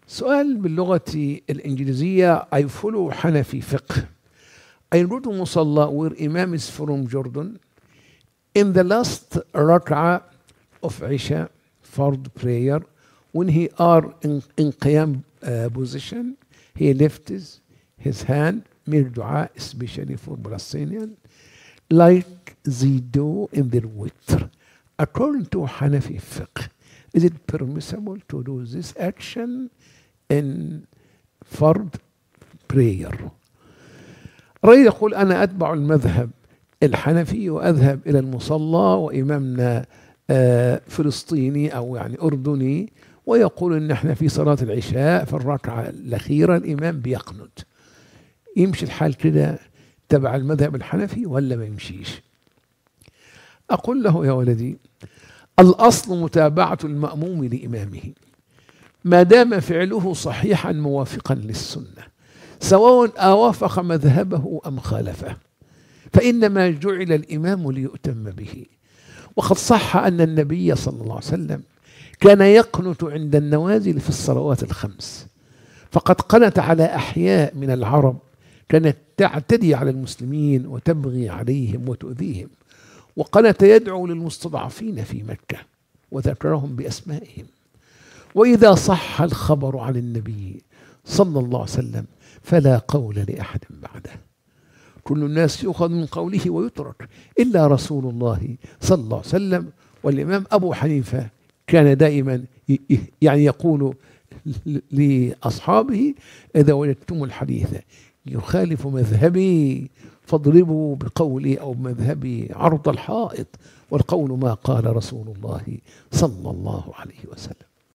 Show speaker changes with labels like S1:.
S1: سؤال باللغة الإنجليزية. I follow Hanafi fiqh. I go to Musalla where Imam is from Jordan. In the last rak'ah of Isha, Fard prayer, when he are in Qiyam position, he lifts his hand, make dua, especially for Palestinian, like they do in their witr. According to Hanafi fiqh, is it permissible to do this action in Fard prayer? الرجل يقول أنا أتبع المذهب الحنفي وأذهب إلى المصلى وإمامنا فلسطيني أو يعني أردني، ويقول إن إحنا في صلاة العشاء في الركعة الأخيرة الإمام بيقنت. يمشي الحال كده تبع المذهب الحنفي ولا ما يمشيش؟ أقول له يا ولدي، الأصل متابعة المأموم لإمامه ما دام فعله صحيحا موافقا للسنة، سواء أوافق مذهبه أم خالفه، فإنما جعل الإمام ليؤتم به. وقد صح أن النبي صلى الله عليه وسلم كان يقنت عند النوازل في الصلوات الخمس، فقد قنت على أحياء من العرب كانت تعتدي على المسلمين وتبغي عليهم وتؤذيهم، وقنت يدعو للمستضعفين في مكة وذكرهم بأسمائهم. وإذا صح الخبر عن النبي صلى الله عليه وسلم فلا قول لأحد بعده، كل الناس يؤخذ من قوله ويترك إلا رسول الله صلى الله عليه وسلم. والإمام أبو حنيفة كان دائما يعني يقول لأصحابه إذا وجدتم الحديث يخالف مذهبي فاضربوا بقولي أو بمذهبي عرض الحائط، والقول ما قال رسول الله صلى الله عليه وسلم.